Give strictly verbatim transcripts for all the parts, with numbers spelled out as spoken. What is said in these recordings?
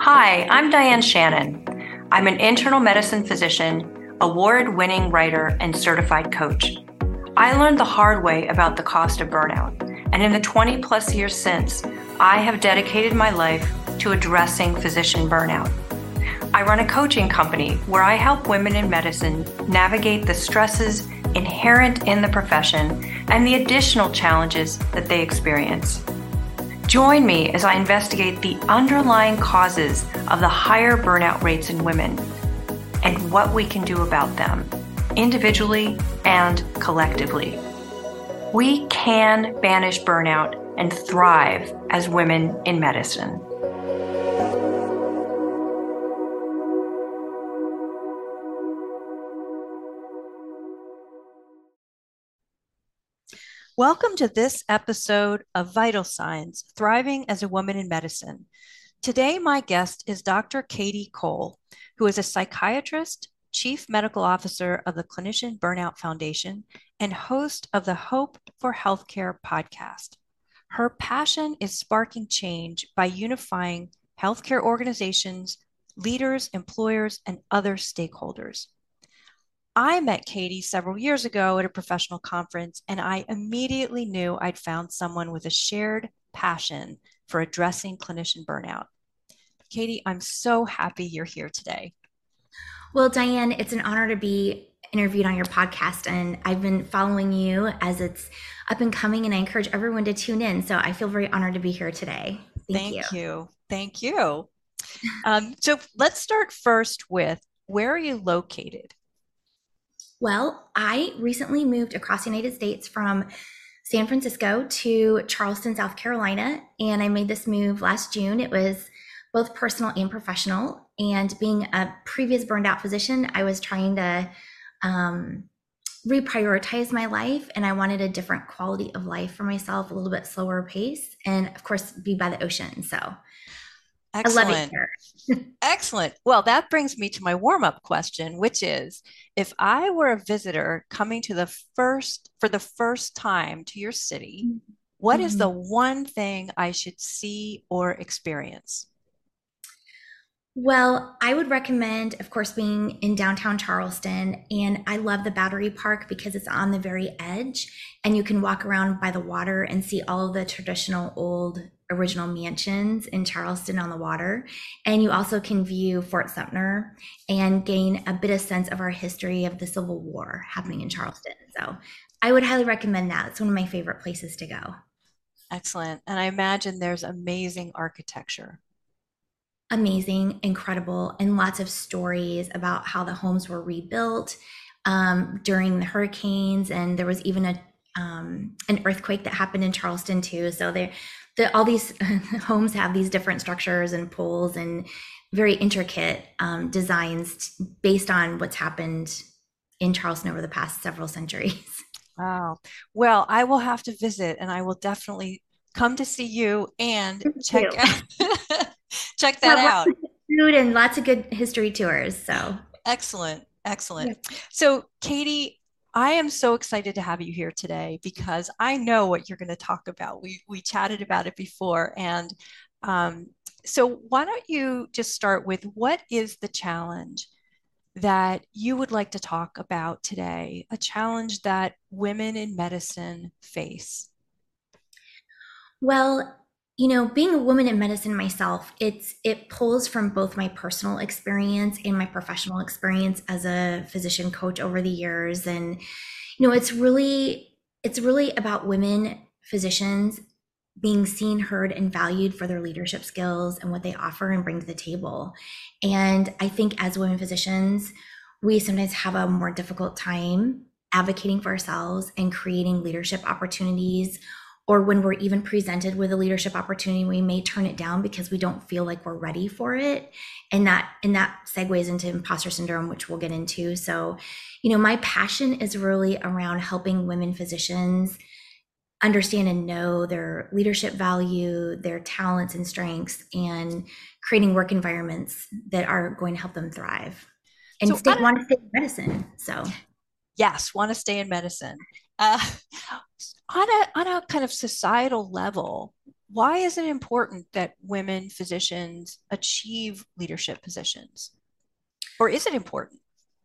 Hi, I'm Diane Shannon. I'm an internal medicine physician, award-winning writer, and certified coach. I learned the hard way about the cost of burnout, and in the twenty plus years since, I have dedicated my life to addressing physician burnout. I run a coaching company where I help women in medicine navigate the stresses inherent in the profession and the additional challenges that they experience. Join me as I investigate the underlying causes of the higher burnout rates in women and what we can do about them, individually and collectively. We can banish burnout and thrive as women in medicine. Welcome to this episode of Vital Signs, Thriving as a Woman in Medicine. Today, my guest is Doctor Katie Cole, who is a psychiatrist, chief medical officer of the Clinician Burnout Foundation, and host of the Hope for Healthcare podcast. Her passion is sparking change by unifying healthcare organizations, leaders, employers, and other stakeholders. I met Katie several years ago at a professional conference, and I immediately knew I'd found someone with a shared passion for addressing clinician burnout. Katie, I'm so happy you're here today. Well, Diane, it's an honor to be interviewed on your podcast, and I've been following you as it's up and coming, and I encourage everyone to tune in. So I feel very honored to be here today. Thank, Thank you. you. Thank you. Um, so let's start first with, where are you located? Well, I recently moved across the United States from San Francisco to Charleston, South Carolina, and I made this move last June. It was both personal and professional, and being a previous burned out physician, I was trying to um, reprioritize my life, and I wanted a different quality of life for myself, a little bit slower pace, and of course, be by the ocean. So Excellent. I love it here. Excellent. Well, that brings me to my warm-up question, which is, if I were a visitor coming to the first for the first time to your city, what mm-hmm. is the one thing I should see or experience? Well, I would recommend, of course, being in downtown Charleston, and I love the Battery Park because it's on the very edge, and you can walk around by the water and see all of the traditional old original mansions in Charleston on the water. And you also can view Fort Sumter and gain a bit of sense of our history of the Civil War happening in Charleston. So I would highly recommend that. It's one of my favorite places to go. Excellent. And I imagine there's amazing architecture. Amazing, incredible, and lots of stories about how the homes were rebuilt um, during the hurricanes. And there was even a um, an earthquake that happened in Charleston too. So there, the, all these homes have these different structures and poles and very intricate um, designs based on what's happened in Charleston over the past several centuries. Wow. Well, I will have to visit, and I will definitely come to see you and check out, check that out. Lots of food and lots of good history tours. So excellent. Excellent. Yeah. So Katie, I am so excited to have you here today because I know what you're going to talk about. We we chatted about it before. And um, so why don't you just start with, what is the challenge that you would like to talk about today? A challenge that women in medicine face? Well, you know, being a woman in medicine myself, it's it pulls from both my personal experience and my professional experience as a physician coach over the years. And, you know, it's really, it's really about women physicians being seen, heard, and valued for their leadership skills and what they offer and bring to the table. And I think as women physicians, we sometimes have a more difficult time advocating for ourselves and creating leadership opportunities. Or when we're even presented with a leadership opportunity, we may turn it down because we don't feel like we're ready for it. And that and that segues into imposter syndrome, which we'll get into. So, you know, my passion is really around helping women physicians understand and know their leadership value, their talents and strengths, and creating work environments that are going to help them thrive and so stay, want to stay in medicine. So yes, want to stay in medicine. Uh, on a on a kind of societal level, why is it important that women physicians achieve leadership positions? Or is it important?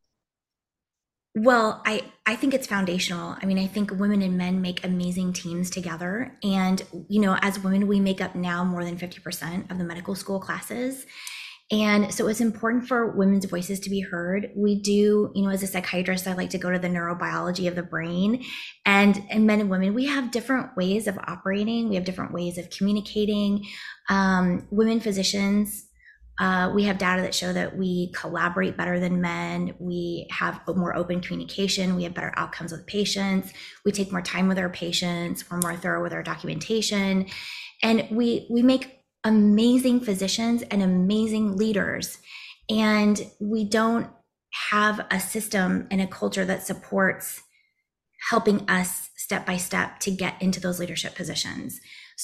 Well, I, I think it's foundational. I mean, I think women and men make amazing teams together. And, you know, as women, we make up now more than fifty percent of the medical school classes. And so it's important for women's voices to be heard. We do, you know, as a psychiatrist, I like to go to the neurobiology of the brain. And, and men and women, we have different ways of operating. We have different ways of communicating. Um, women physicians, uh, we have data that show that we collaborate better than men. We have more open communication. We have better outcomes with patients. We take more time with our patients. We're more thorough with our documentation. And we, we make amazing physicians and amazing leaders. And we don't have a system and a culture that supports helping us step by step to get into those leadership positions.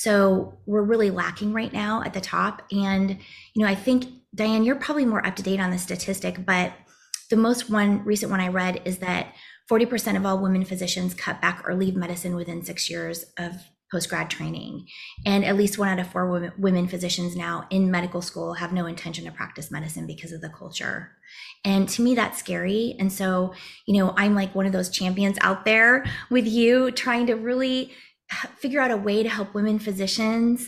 So we're really lacking right now at the top. And, you know, I think, Diane, you're probably more up to date on the statistic, but the most one recent one I read is that forty percent of all women physicians cut back or leave medicine within six years of post-grad training. And at least one out of four women, women physicians now in medical school have no intention to practice medicine because of the culture. And to me, that's scary. And so, you know, I'm like one of those champions out there with you trying to really figure out a way to help women physicians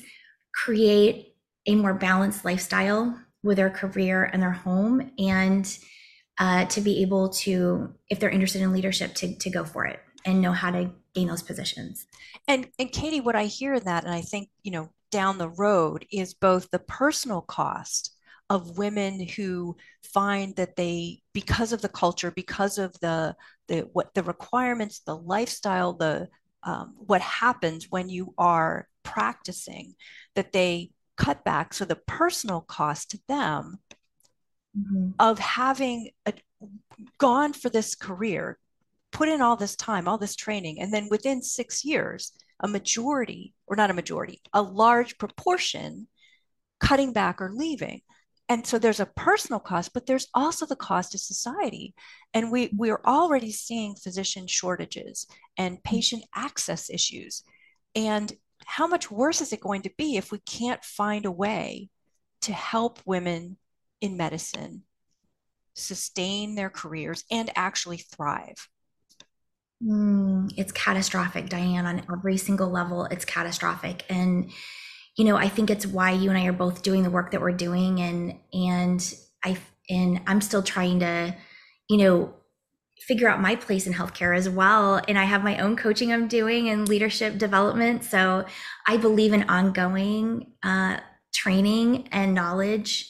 create a more balanced lifestyle with their career and their home, and uh, to be able to, if they're interested in leadership, to, to go for it and know how to gain those positions. And and Katie, what I hear in that, and I think, you know, down the road is both the personal cost of women who find that they, because of the culture, because of the the what the requirements, the lifestyle, the um, what happens when you are practicing, that they cut back. So the personal cost to them mm-hmm. of having a, gone for this career, put in all this time, all this training, and then within six years, a majority, or not a majority, a large proportion cutting back or leaving. And so there's a personal cost, but there's also the cost of society. And we, we're already seeing physician shortages and patient access issues. And how much worse is it going to be if we can't find a way to help women in medicine sustain their careers and actually thrive? Mm, it's catastrophic, Diane, on every single level. It's catastrophic. And, you know, I think it's why you and I are both doing the work that we're doing. And, and I, and I'm still trying to, you know, figure out my place in healthcare as well. And I have my own coaching I'm doing and leadership development. So I believe in ongoing uh, training and knowledge.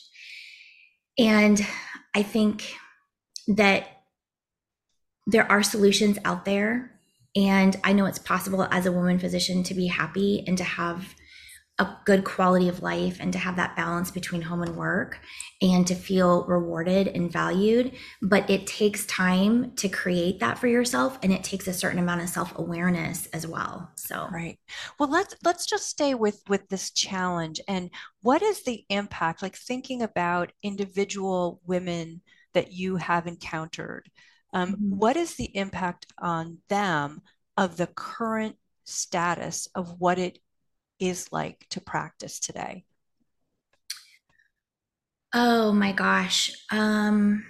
And I think that there are solutions out there. And I know it's possible as a woman physician to be happy and to have a good quality of life and to have that balance between home and work and to feel rewarded and valued. But it takes time to create that for yourself, and it takes a certain amount of self-awareness as well. So right. Well, let's let's just stay with with this challenge. And what is the impact, like thinking about individual women that you have encountered? Um, mm-hmm. What is the impact on them of the current status of what it is like to practice today? Oh my gosh. Um,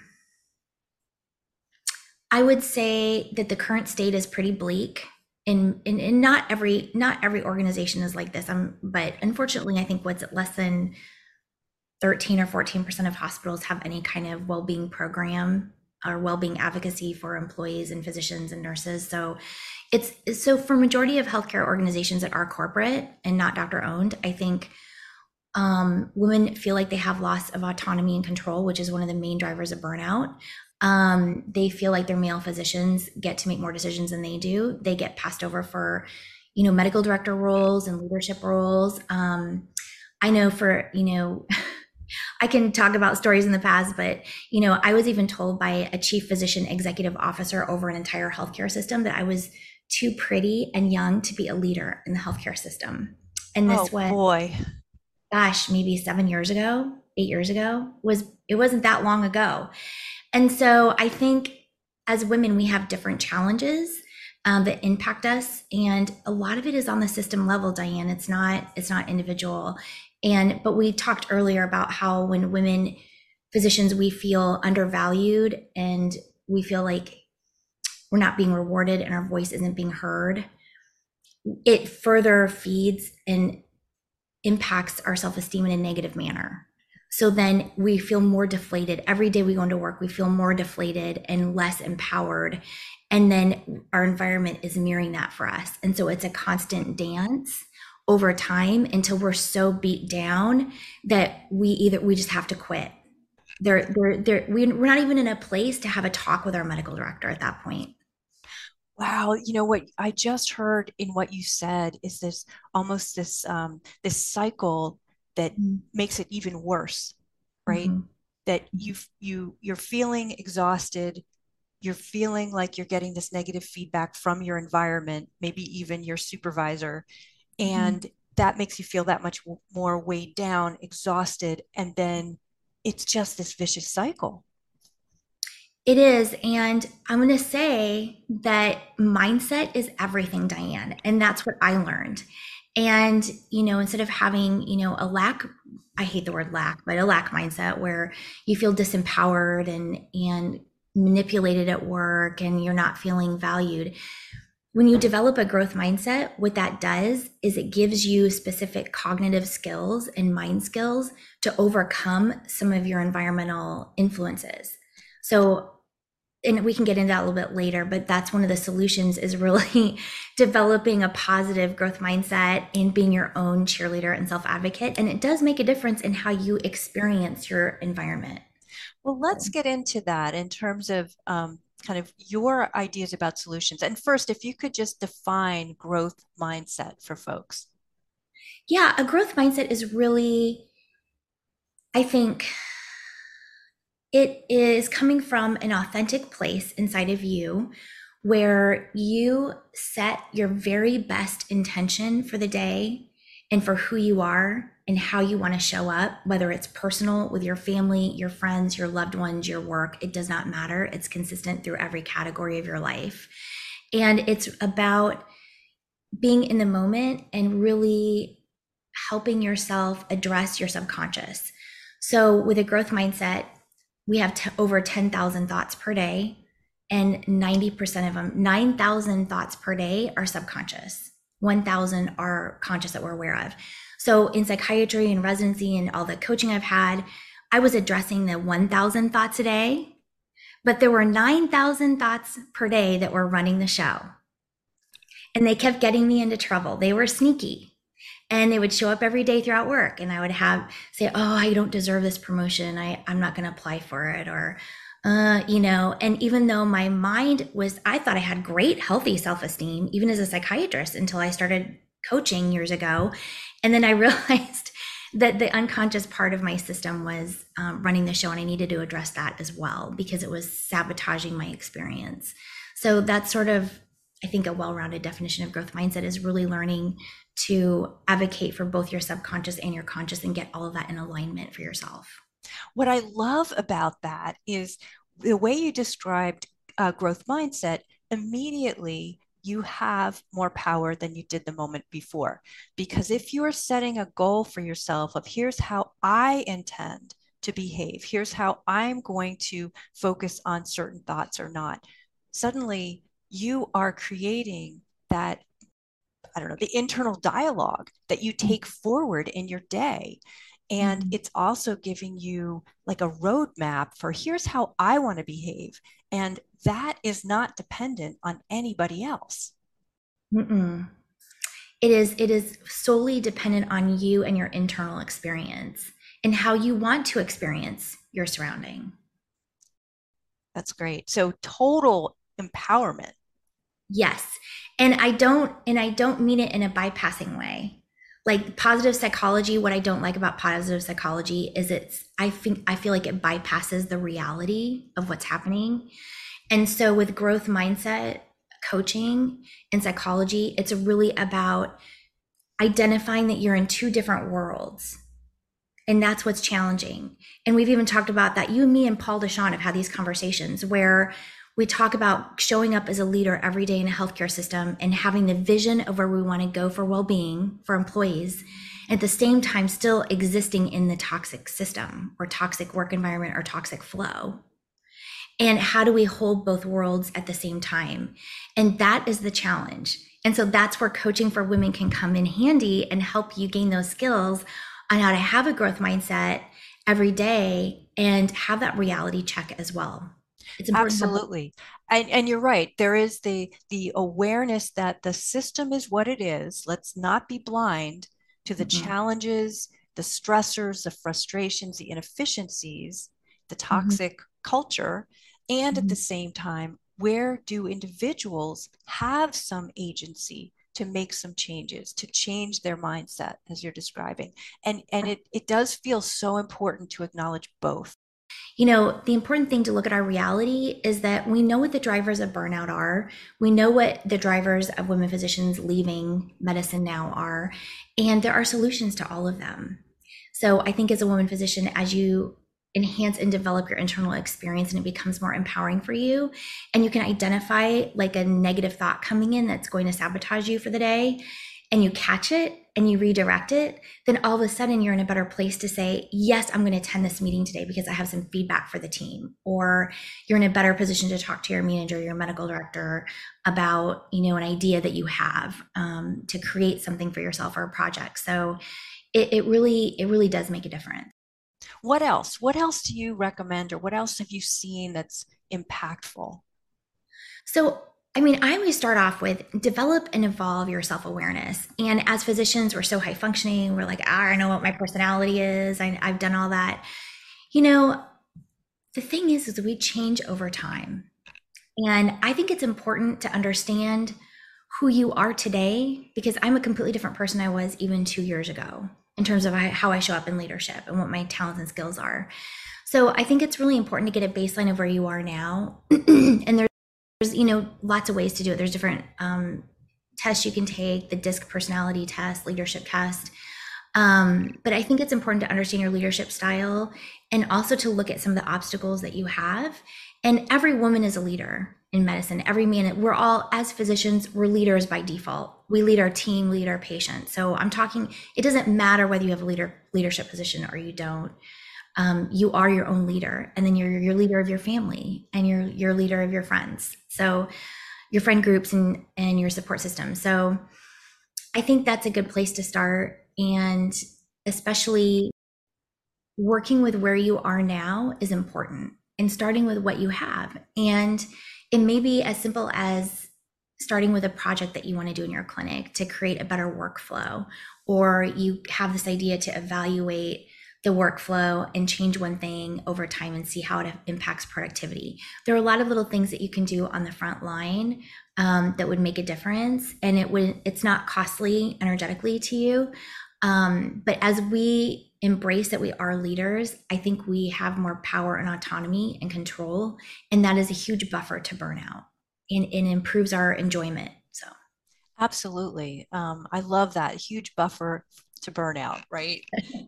I would say that the current state is pretty bleak. And, and, and not every not every organization is like this. Um, but unfortunately, I think what's less than thirteen or fourteen percent of hospitals have any kind of well-being program or well-being advocacy for employees and physicians and nurses. So it's so for majority of healthcare organizations that are corporate and not doctor owned, I think um, women feel like they have loss of autonomy and control, which is one of the main drivers of burnout. Um, they feel like their male physicians get to make more decisions than they do. They get passed over for, you know, medical director roles and leadership roles. Um, I know for, you know, I can talk about stories in the past, but, you know, I was even told by a chief physician executive officer over an entire healthcare system that I was too pretty and young to be a leader in the healthcare system. And this oh, was, boy. gosh, maybe seven years ago, eight years ago, was, it wasn't that long ago. And so I think as women, we have different challenges, um, that impact us. And a lot of it is on the system level, Diane. It's not, it's not individual. And, but we talked earlier about how when women physicians, we feel undervalued and we feel like we're not being rewarded and our voice isn't being heard. It further feeds and impacts our self-esteem in a negative manner. So then we feel more deflated. Every day we go into work, we feel more deflated and less empowered. And then our environment is mirroring that for us. And so it's a constant dance over time until we're so beat down that we either, we just have to quit. They're, they're, they're, we're not even in a place to have a talk with our medical director at that point. Wow, you know what I just heard in what you said is this almost this um, this cycle that mm-hmm. makes it even worse, right? Mm-hmm. That you you you're feeling exhausted, you're feeling like you're getting this negative feedback from your environment, maybe even your supervisor, and mm-hmm. that makes you feel that much more weighed down, exhausted, and then it's just this vicious cycle. It is. And I'm going to say that mindset is everything, Diane. And that's what I learned. And, you know, instead of having, you know, a lack, I hate the word lack, but a lack mindset where you feel disempowered and, and manipulated at work and you're not feeling valued. When you develop a growth mindset, what that does is it gives you specific cognitive skills and mind skills to overcome some of your environmental influences. So, and we can get into that a little bit later, but that's one of the solutions is really developing a positive growth mindset and being your own cheerleader and self-advocate. And it does make a difference in how you experience your environment. Well, let's get into that in terms of um, kind of your ideas about solutions. And first, if you could just define growth mindset for folks. Yeah, a growth mindset is really, I think, it is coming from an authentic place inside of you where you set your very best intention for the day and for who you are and how you want to show up, whether it's personal with your family, your friends, your loved ones, your work, it does not matter. It's consistent through every category of your life. And it's about being in the moment and really helping yourself address your subconscious. So with a growth mindset, we have t- over ten thousand thoughts per day, and ninety percent of them, nine thousand thoughts per day are subconscious. one thousand are conscious that we're aware of. So in psychiatry and residency and all the coaching I've had, I was addressing the one thousand thoughts a day, but there were nine thousand thoughts per day that were running the show. And they kept getting me into trouble. They were sneaky. And they would show up every day throughout work and I would have say, oh, I don't deserve this promotion. I, I'm not going to apply for it. Or, uh, you know, and even though my mind was, I thought I had great, healthy self-esteem, even as a psychiatrist until I started coaching years ago. And then I realized that the unconscious part of my system was um, running the show. And I needed to address that as well because it was sabotaging my experience. So that's sort of, I think, a well-rounded definition of growth mindset is really learning to advocate for both your subconscious and your conscious and get all of that in alignment for yourself. What I love about that is the way you described uh, growth mindset. Immediately, you have more power than you did the moment before. Because if you're setting a goal for yourself of here's how I intend to behave, here's how I'm going to focus on certain thoughts or not, suddenly you are creating that, I don't know, the internal dialogue that you take forward in your day. And mm-hmm. it's also giving you like a roadmap for here's how I want to behave. And that is not dependent on anybody else. Mm-mm. It is, it is solely dependent on you and your internal experience and how you want to experience your surrounding. That's great. So total empowerment. Yes. And I don't, and I don't mean it in a bypassing way. Like positive psychology, what I don't like about positive psychology is it's, I think, I feel like it bypasses the reality of what's happening. And so with growth mindset coaching and psychology, it's really about identifying that you're in two different worlds. And that's what's challenging. And we've even talked about that. You and me and Paul Deshawn have had these conversations where We talk about showing up as a leader every day in a healthcare system and having the vision of where we want to go for well-being for employees, at the same time still existing in the toxic system or toxic work environment or toxic flow. And how do we hold both worlds at the same time? And that is the challenge. And so that's where coaching for women can come in handy and help you gain those skills on how to have a growth mindset every day and have that reality check as well. It's important. Absolutely. And, and you're right. There is the, the awareness that the system is what it is. Let's not be blind to the mm-hmm. challenges, the stressors, the frustrations, the inefficiencies, the toxic mm-hmm. culture. And mm-hmm. at the same time, where do individuals have some agency to make some changes, to change their mindset, as you're describing? And, and it, it does feel so important to acknowledge both. You know, the important thing to look at our reality is that we know what the drivers of burnout are. We know what the drivers of women physicians leaving medicine now are, and there are solutions to all of them. So I think as a woman physician, as you enhance and develop your internal experience and it becomes more empowering for you, and you can identify like a negative thought coming in that's going to sabotage you for the day, and you catch it and you redirect it, then all of a sudden you're in a better place to say, yes, I'm going to attend this meeting today because I have some feedback for the team. Or you're in a better position to talk to your manager, your medical director about, you know, an idea that you have um, to create something for yourself or a project. So it, it really, it really does make a difference. What else? What else do you recommend, or what else have you seen that's impactful? So I mean, I always start off with develop and evolve your self-awareness. And as physicians, we're so high functioning. We're like, ah, I know what my personality is. I, I've done all that. You know, the thing is, is we change over time. And I think it's important to understand who you are today, because I'm a completely different person I was even two years ago in terms of how I show up in leadership and what my talents and skills are. So I think it's really important to get a baseline of where you are now. And there's There's, you know, lots of ways to do it. There's different um, tests you can take, the DISC personality test, leadership test. Um, but I think it's important to understand your leadership style and also to look at some of the obstacles that you have. And every woman is a leader in medicine. Every man, we're all, as physicians, we're leaders by default. We lead our team, lead our patient. So I'm talking, it doesn't matter whether you have a leader leadership position or you don't. Um, you are your own leader, and then you're your leader of your family, and you're your leader of your friends. So your friend groups and, and your support system. So I think that's a good place to start. And especially working with where you are now is important, and starting with what you have. And it may be as simple as starting with a project that you want to do in your clinic to create a better workflow, or you have this idea to evaluate the workflow and change one thing over time and see how it impacts productivity. There are a lot of little things that you can do on the front line um, that would make a difference, and it would it's not costly energetically to you. Um, but as we embrace that we are leaders, I think we have more power and autonomy and control, and that is a huge buffer to burnout, and, and improves our enjoyment. So, absolutely, um, I love that huge buffer to burnout, right?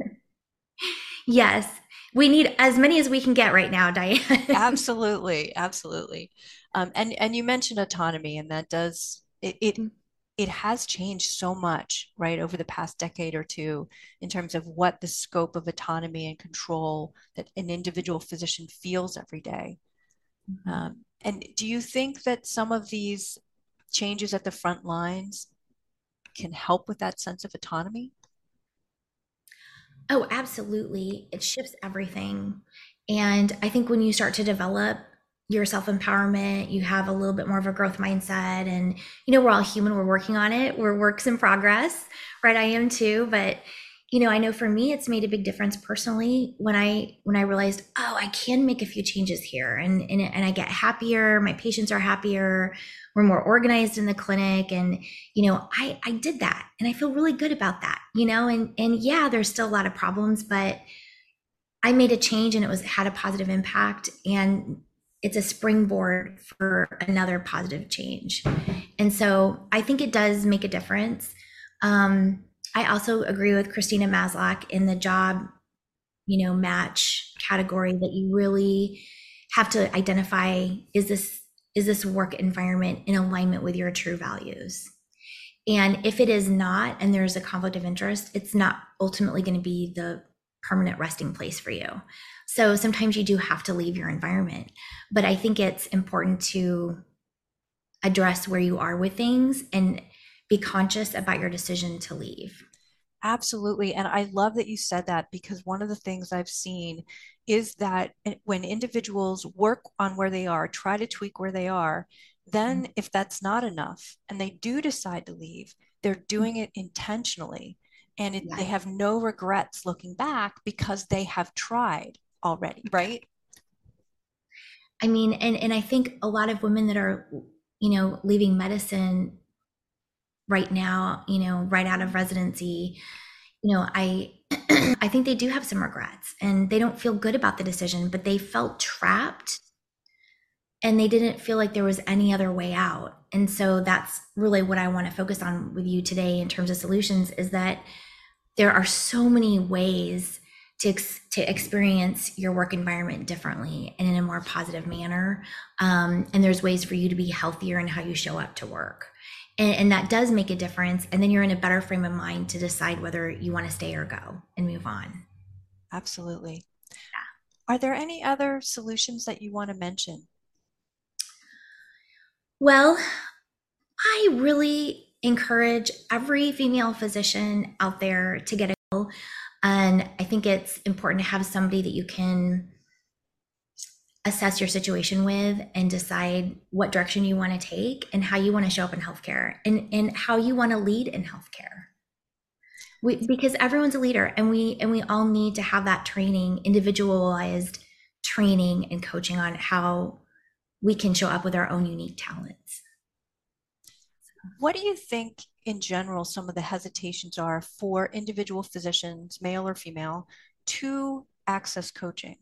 Yes, we need as many as we can get right now, Diane. Absolutely, absolutely. Um, and and you mentioned autonomy, and that does it, it it has changed so much, right, over the past decade or two in terms of what the scope of autonomy and control that an individual physician feels every day. Mm-hmm. Um, and do you think that some of these changes at the front lines can help with that sense of autonomy? Oh, absolutely. It shifts everything. And I think when you start to develop your self-empowerment, you have a little bit more of a growth mindset, and, you know, we're all human, we're working on it. We're works in progress, right? I am too. But, you know, I know for me, it's made a big difference personally when I, when I realized, oh, I can make a few changes here, and, and, and I get happier. My patients are happier. We're more organized in the clinic. And, you know, I, I did that, and I feel really good about that, you know, and, and yeah, there's still a lot of problems, but I made a change, and it was, had a positive impact, and it's a springboard for another positive change. And so I think it does make a difference. Um, I also agree with Christina Maslach in the job, you know, match category, that you really have to identify, is this is this work environment in alignment with your true values? And if it is not, and there's a conflict of interest, it's not ultimately going to be the permanent resting place for you. So sometimes you do have to leave your environment. But I think it's important to address where you are with things and be conscious about your decision to leave. Absolutely. And I love that you said that, because one of the things I've seen is that when individuals work on where they are, try to tweak where they are, then if that's not enough and they do decide to leave, they're doing it intentionally. And it, Yeah. they have no regrets looking back because they have tried already, right? I mean, and, and I think a lot of women that are, you know, leaving medicine right now, you know, right out of residency, you know, I I think they do have some regrets and they don't feel good about the decision, but they felt trapped and they didn't feel like there was any other way out. And so that's really what I want to focus on with you today in terms of solutions, is that there are so many ways to ex- to experience your work environment differently and in a more positive manner. Um, and there's ways for you to be healthier in how you show up to work. And, and that does make a difference. And then you're in a better frame of mind to decide whether you want to stay or go and move on. Absolutely. Yeah. Are there any other solutions that you want to mention? Well, I really encourage every female physician out there to get a go. And I think it's important to have somebody that you can assess your situation with and decide what direction you want to take and how you want to show up in healthcare and, and how you want to lead in healthcare. We, because everyone's a leader, and we and we all need to have that training, individualized training and coaching on how we can show up with our own unique talents. What do you think in general some of the hesitations are for individual physicians, male or female, to access coaching?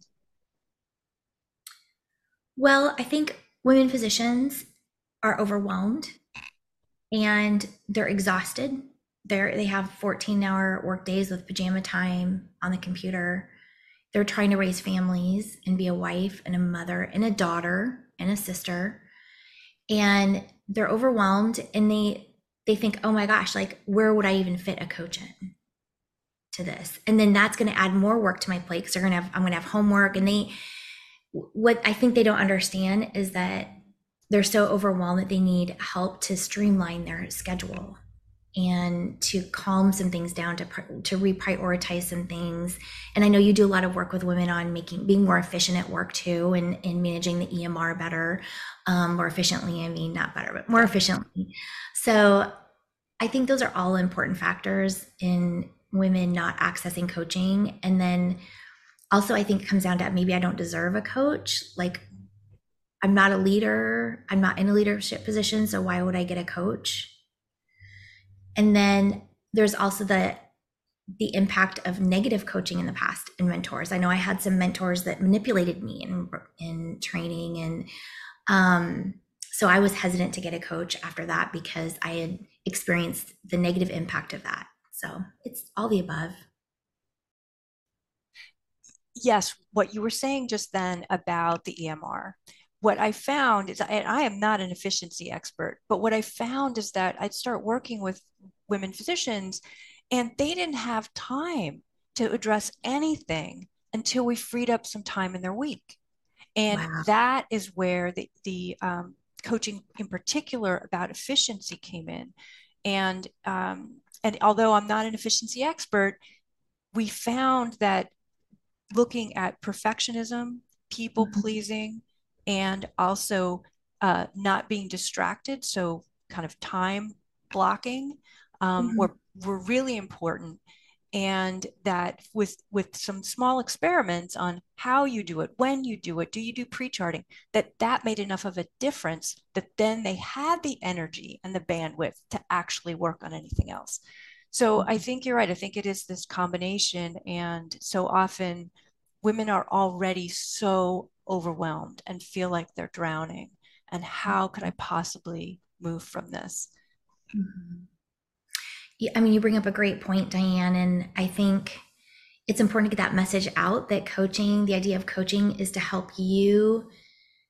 Well, I think women physicians are overwhelmed and they're exhausted. They're, they have fourteen hour work days with pajama time on the computer. They're trying to raise families and be a wife and a mother and a daughter and a sister. And they're overwhelmed and they they think, oh my gosh, like where would I even fit a coach in to this? And then that's going to add more work to my plate because they're going to have, I'm going to have homework. And they, what I think they don't understand is that they're so overwhelmed that they need help to streamline their schedule and to calm some things down, to to reprioritize some things. And I know you do a lot of work with women on making being more efficient at work too, and, and managing the E M R better, um, more efficiently. I mean, not better, but more efficiently. So I think those are all important factors in women not accessing coaching. And then also, I think it comes down to maybe I don't deserve a coach. Like I'm not a leader. I'm not in a leadership position. So why would I get a coach? And then there's also the the impact of negative coaching in the past and mentors. I know I had some mentors that manipulated me in in training, and um, so I was hesitant to get a coach after that because I had experienced the negative impact of that. So it's all the above. Yes, what you were saying just then about the E M R. What I found is, and I am not an efficiency expert, but what I found is that I'd start working with women physicians and they didn't have time to address anything until we freed up some time in their week. And wow. That is where the, the um, coaching in particular about efficiency came in. And, um, and although I'm not an efficiency expert, we found that looking at perfectionism, people pleasing, mm-hmm. and also uh, not being distracted, so kind of time blocking, um, mm-hmm. were, were really important. And that with, with some small experiments on how you do it, when you do it, do you do pre-charting, that that made enough of a difference that then they had the energy and the bandwidth to actually work on anything else. So mm-hmm. I think you're right. I think it is this combination. And so often women are already so overwhelmed and feel like they're drowning. And how could I possibly move from this? Mm-hmm. Yeah, I mean, you bring up a great point, Diane. And I think it's important to get that message out that coaching, the idea of coaching is to help you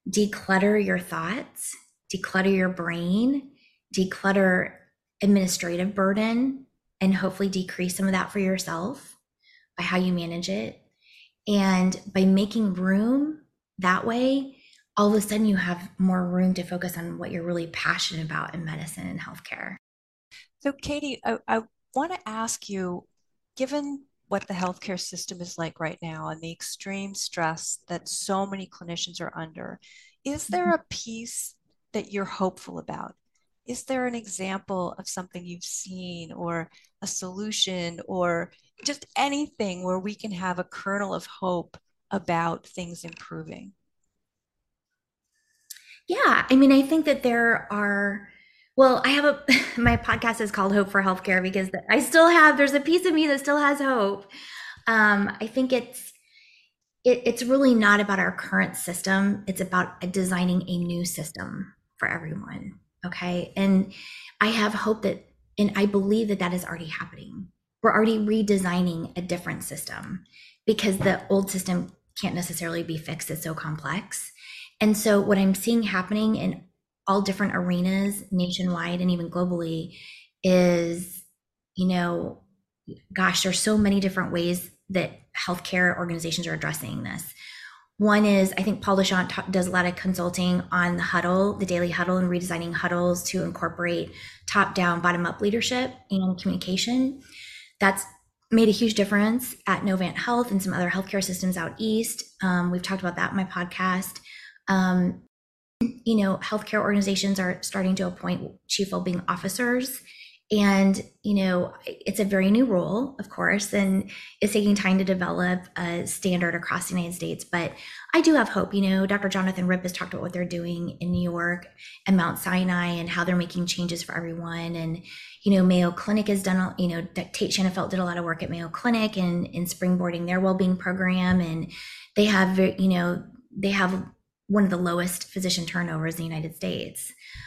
declutter your thoughts, declutter your brain, declutter administrative burden, and hopefully decrease some of that for yourself by how you manage it. And by making room that way, all of a sudden you have more room to focus on what you're really passionate about in medicine and healthcare. So, Katie, I, I want to ask you, given what the healthcare system is like right now and the extreme stress that so many clinicians are under, is there a piece that you're hopeful about? Is there an example of something you've seen or a solution or just anything where we can have a kernel of hope about things improving? Yeah, I mean, I think that there are, well, I have a, my podcast is called Hope for Healthcare because I still have, there's a piece of me that still has hope. Um, I think it's, it, it's really not about our current system. It's about designing a new system for everyone. Okay. And I have hope that, and I believe that that is already happening. We're already redesigning a different system because the old system can't necessarily be fixed. It's so complex. And so what I'm seeing happening in all different arenas nationwide and even globally is, you know, gosh, there's so many different ways that healthcare organizations are addressing this. One is, I think Paul Deschamps ta- does a lot of consulting on the huddle, the daily huddle, and redesigning huddles to incorporate top-down, bottom-up leadership and communication. That's made a huge difference at Novant Health and some other healthcare systems out east. Um, we've talked about that in my podcast. Um, you know, healthcare organizations are starting to appoint chief wellbeing officers. And, you know, it's a very new role, of course, and it's taking time to develop a standard across the United States. But I do have hope. You know, Doctor Jonathan Ripp has talked about what they're doing in New York and Mount Sinai and how they're making changes for everyone. And, you know, Mayo Clinic has done, you know, Tate Shanafelt did a lot of work at Mayo Clinic and in springboarding their wellbeing program. And they have, you know, they have one of the lowest physician turnovers in the United States.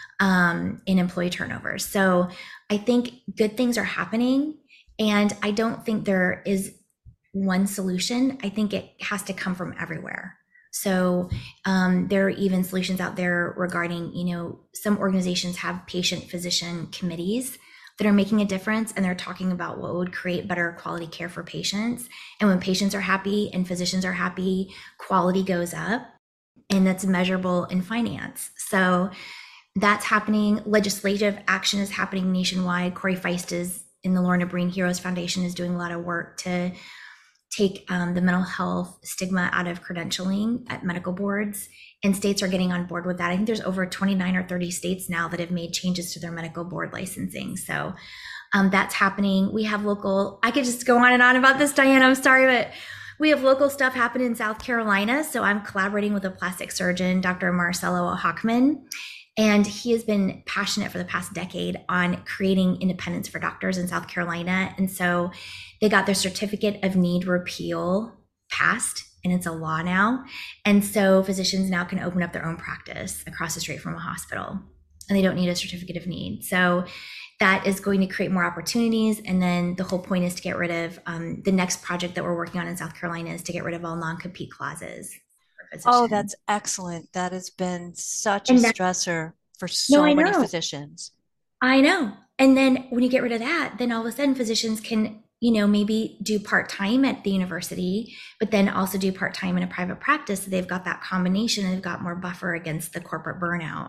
Um, in employee turnover. So I think good things are happening. And I don't think there is one solution. I think it has to come from everywhere. So um, there are even solutions out there regarding, you know, some organizations have patient physician committees that are making a difference. And they're talking about what would create better quality care for patients. And when patients are happy and physicians are happy, quality goes up. And that's measurable in finance. So that's happening. Legislative action is happening nationwide. Corey Feist is in the Lorna Breen Heroes Foundation is doing a lot of work to take um, the mental health stigma out of credentialing at medical boards, and states are getting on board with that. I think there's over twenty-nine or thirty states now that have made changes to their medical board licensing. So um, that's happening. We have local, I could just go on and on about this, Diane, I'm sorry, but we have local stuff happening in South Carolina. So I'm collaborating with a plastic surgeon, Doctor Marcelo Hochman. And he has been passionate for the past decade on creating independence for doctors in South Carolina. And so they got their certificate of need repeal passed, and it's a law now. And so physicians now can open up their own practice across the street from a hospital, and they don't need a certificate of need. So that is going to create more opportunities. And then the whole point is to get rid of um, the next project that we're working on in South Carolina is to get rid of all non-compete clauses. Oh, that's excellent. That has been such a stressor for so no, many physicians. I know. And then when you get rid of that, then all of a sudden physicians can, you know, maybe do part-time at the university, but then also do part-time in a private practice. So they've got that combination and they've got more buffer against the corporate burnout.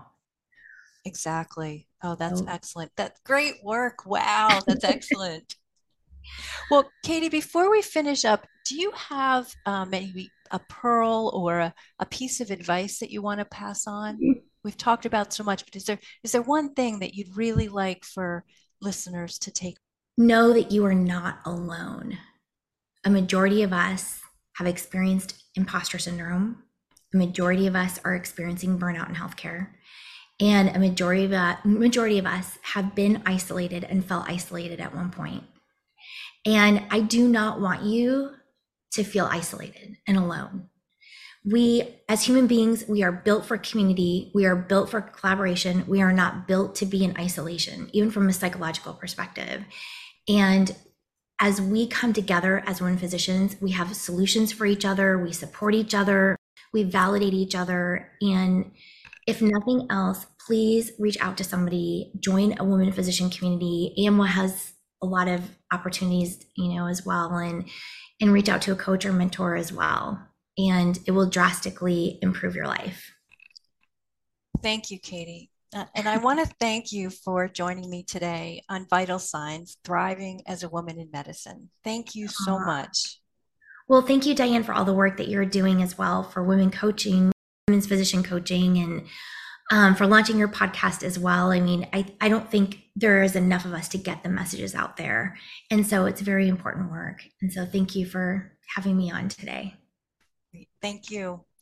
Exactly. Oh, that's oh. excellent. That's great work. Wow, that's excellent. Well, Katie, before we finish up, do you have um, maybe a pearl or a, a piece of advice that you want to pass on? We've talked about so much, but is there is there one thing that you'd really like for listeners to take? Know that you are not alone. A majority of us have experienced imposter syndrome. A majority of us are experiencing burnout in healthcare. And a majority of, uh, majority of us have been isolated and felt isolated at one point. And I do not want you to feel isolated and alone. We, as human beings, we are built for community. We are built for collaboration. We are not built to be in isolation, even from a psychological perspective. And as we come together as women physicians, we have solutions for each other. We support each other. we validate each other. And if nothing else, please reach out to somebody, join a women physician community. A M W A has a lot of opportunities, you know, as well, and and reach out to a coach or mentor as well. And it will drastically improve your life. Thank you, Katie. Uh, and I want to thank you for joining me today on Vital Signs, Thriving as a Woman in Medicine. Thank you so much. Well, thank you, Diane, for all the work that you're doing as well for women coaching, women's physician coaching, and um, for launching your podcast as well. I mean, I, I don't think there is enough of us to get the messages out there. And so it's very important work. And so thank you for having me on today. Thank you.